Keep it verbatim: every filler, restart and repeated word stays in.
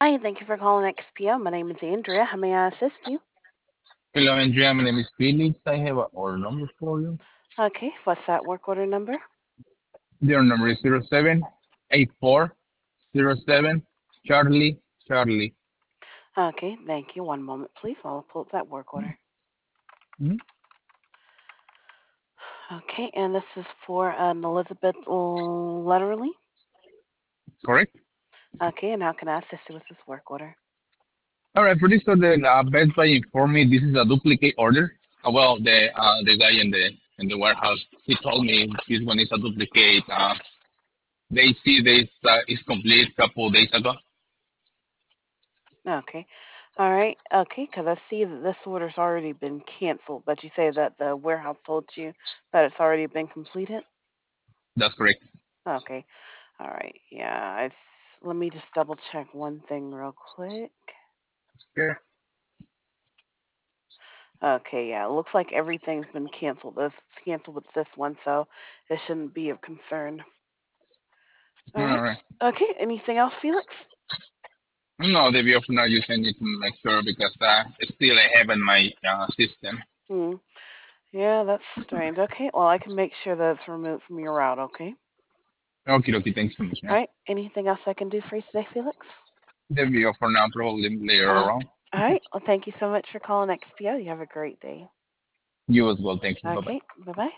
Hi, thank you for calling X P O. My name is Andrea. How may I assist you? Hello, Andrea. My name is Felix. I have an order number for you. Okay, what's that work order number? The order number is zero seven eight four zero seven Charlie Charlie. Okay, thank you. One moment, please. I'll pull up that work order. Mhm. Okay, and this is for an Elizabeth Letterly. Correct? Okay, and how can I assist you with this work order? All right. For this order, uh, Best Buy informed me this is a duplicate order. Uh, well, the uh, the guy in the in the warehouse he told me this one is a duplicate. Uh, they see this uh, is complete couple days ago. Okay, all right. Okay, because I see that this order's already been canceled, but you say that the warehouse told you that it's already been completed? That's correct. Okay, all right. Yeah, I, let me just double check one thing real quick. Yeah. Okay, yeah, it looks like everything's been canceled. It's canceled with this one, so it shouldn't be of concern. All All right. right. Okay, anything else, Felix? No, the view of now you send it to make sure because uh, still I have in my uh, system. Hmm. Yeah, that's strange. Okay, well, I can make sure that it's removed from your route, okay? Okay, okay. Thanks so much, All man. right, anything else I can do for you today, Felix? The view for now, probably later Uh, around. all right, well, thank you so much for calling X P O. You have a great day. You as well. Thank you. Bye bye. Okay, bye-bye.